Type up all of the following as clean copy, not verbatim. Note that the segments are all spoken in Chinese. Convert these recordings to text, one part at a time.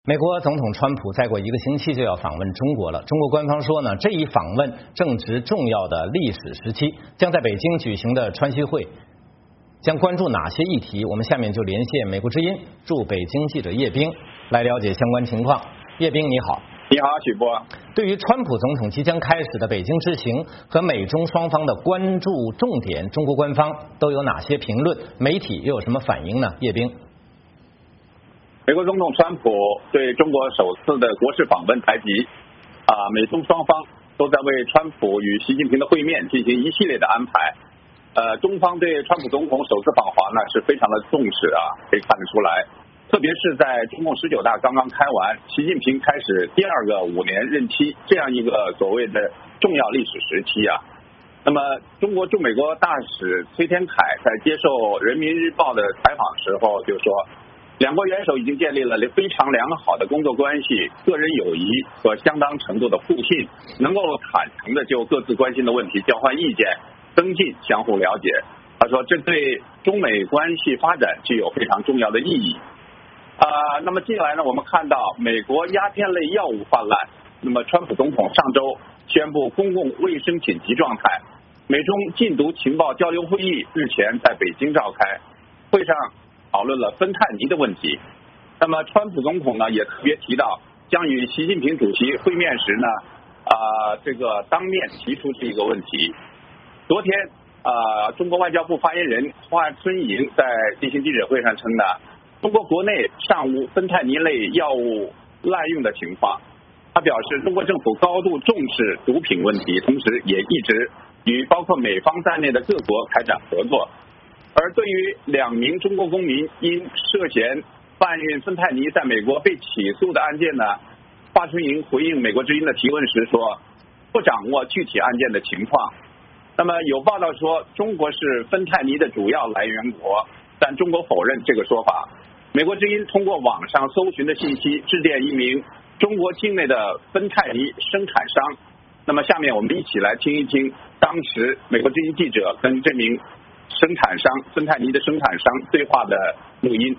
美国总统川普再过1个星期就要访问中国了。中国官方说呢，这一访问正值重要的历史时期，将在北京举行的川西会将关注哪些议题？我们下面就连线美国之音驻北京记者叶冰来了解相关情况。叶冰你好。 你好，许波。 对于川普总统即将开始的北京之行和美中双方的关注重点，中国官方都有哪些评论？媒体又有什么反应呢？叶冰。 美国总统川普对中国首次的国事访问台及，美中双方都在为川普与习近平的会面进行一系列的安排。中方对川普总统首次访华呢是非常的重视可以看得出来，特别是在中共19大刚刚开完，习近平开始第2个5年任期这样一个所谓的重要历史时期那么中国驻美国大使崔天凯在接受《人民日报》的采访时候就说，两国元首已经建立了非常良好的工作关系、个人友谊和相当程度的互信，能够坦诚的就各自关心的问题交换意见，增进相互了解。他说，这对中美关系发展具有非常重要的意义。那么近来呢，我们看到美国鸦片类药物泛滥，那么川普总统上周宣布公共卫生紧急状态，美中禁毒情报交流会议日前在北京召开，会上讨论了芬太尼的问题。那么川普总统呢也特别提到，将与习近平主席会面时呢，这个当面提出这个问题。昨天中国外交部发言人华春莹在例行记者会上称呢，中国国内尚无芬太尼类药物滥用的情况。他表示，中国政府高度重视毒品问题，同时也一直与包括美方在内的各国开展合作。而对于2名中国公民因涉嫌贩运芬太尼在美国被起诉的案件呢，华春莹回应美国之音的提问时说，不掌握具体案件的情况。那么有报道说中国是芬太尼的主要来源国，但中国否认这个说法。美国之音通过网上搜寻的信息致电一名中国境内的芬太尼生产商。那么下面我们一起来听一听当时美国之音记者跟这名生产商芬太尼的生产商对话的录音。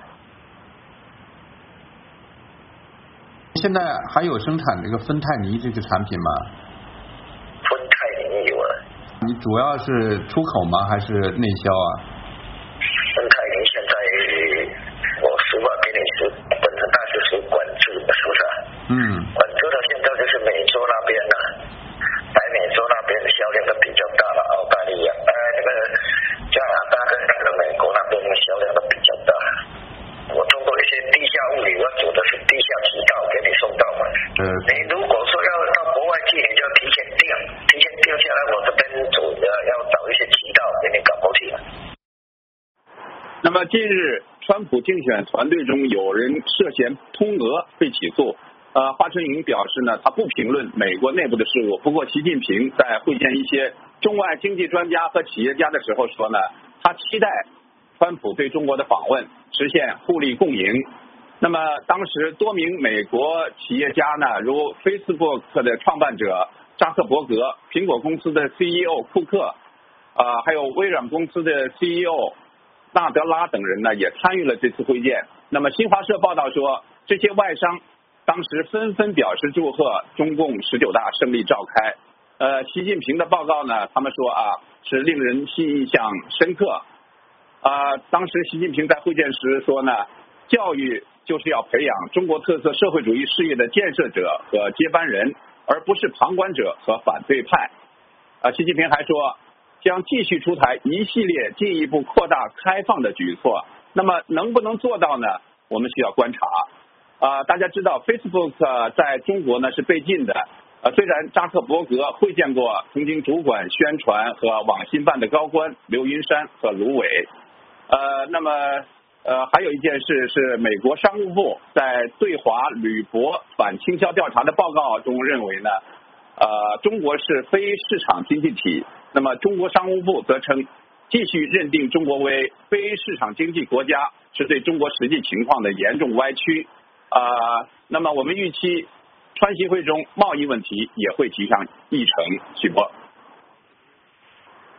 现在还有生产这个芬太尼这个产品吗？ 芬太尼有你主要是出口吗？还是内销芬太尼现在我实话给你说，本身它是属管制的，是不是管制的现在就是美洲那边北美洲那边销量都比较大了，澳大利亚那个加拿大跟那个美国那边的销量都比较大。我通过一些地下物流，我走的是地下渠道给你送到嘛。你如果说要到国外去，你就提前订下来，我这边要找一些渠道给你搞过去。 那么近日，川普竞选团队中有人涉嫌通俄被起诉。华春莹表示呢，他不评论美国内部的事务。不过，习近平在会见一些中外经济专家和企业家的时候说呢，他期待川普对中国的访问实现互利共赢。那么当时多名美国企业家呢，如 Facebook 的创办者扎克伯格、苹果公司的 CEO 库克，还有微软公司的 CEO 纳德拉等人呢，也参与了这次会见。那么新华社报道说，这些外商当时纷纷表示祝贺中共19大胜利召开。习近平的报告呢，他们说是令人印象深刻。当时习近平在会见时说呢，教育就是要培养中国特色社会主义事业的建设者和接班人，而不是旁观者和反对派。习近平还说，将继续出台一系列进一步扩大开放的举措。那么能不能做到呢？我们需要观察。大家知道 Facebook 在中国呢是被禁的。虽然扎克伯格会见过曾经主管宣传和网信办的高官刘云山和卢伟。那么还有一件事是，美国商务部在对华铝箔反倾销调查的报告中认为呢，中国是非市场经济体。那么中国商务部则称，继续认定中国为非市场经济国家是对中国实际情况的严重歪曲。那么我们预期川西会中贸易问题也会提上议程。许波。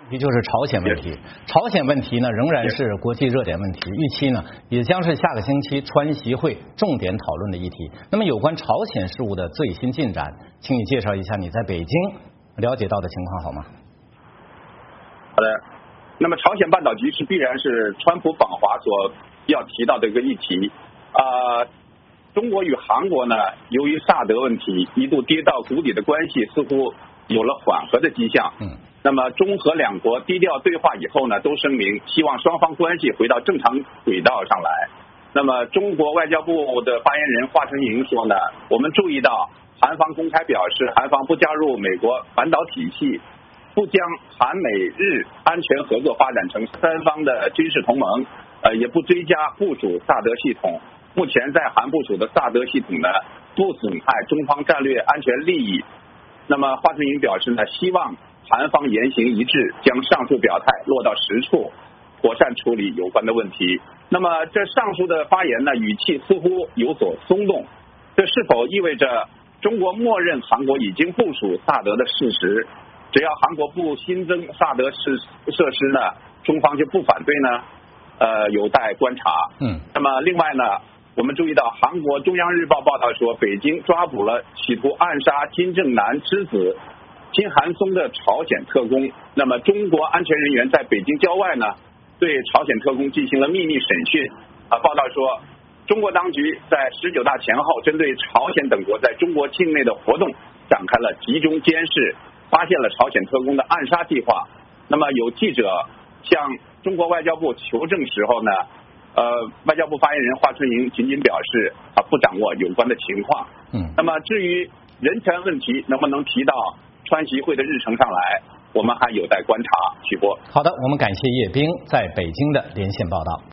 就是朝鲜问题。朝鲜问题呢，仍然是国际热点问题，预期呢也将是下个星期川习会重点讨论的议题。那么有关朝鲜事务的最新进展，请你介绍一下你在北京了解到的情况好吗？ 好的，那么朝鲜半岛局势必然是川普访华所要提到的一个议题。中国与韩国呢，由于萨德问题一度跌到谷底的关系，似乎有了缓和的迹象。那么中韩两国低调对话以后呢，都声明希望双方关系回到正常轨道上来。那么中国外交部的发言人华春莹说呢，我们注意到韩方公开表示，韩方不加入美国反导体系，不将韩美日安全合作发展成三方的军事同盟，也不追加部署萨德系统。目前在韩部署的萨德系统呢，不损害中方战略安全利益。那么华春莹表示呢，希望韩方言行一致，将上述表态落到实处，妥善处理有关的问题。那么这上述的发言呢，语气似乎有所松动，这是否意味着中国默认韩国已经部署萨德的事实？只要韩国不新增萨德设施呢，中方就不反对呢？有待观察。那么另外呢，我们注意到韩国中央日报报道说，北京抓捕了企图暗杀金正男之子金韩松的朝鲜特工。那么中国安全人员在北京郊外呢，对朝鲜特工进行了秘密审讯。报道说，中国当局在19大前后，针对朝鲜等国在中国境内的活动展开了集中监视，发现了朝鲜特工的暗杀计划。那么有记者向中国外交部求证时候呢，外交部发言人华春莹仅仅表示不掌握有关的情况。那么至于人权问题能不能提到川习会的日程上来，我们还有待观察。许波。 好的，我们感谢叶冰在北京的连线报道。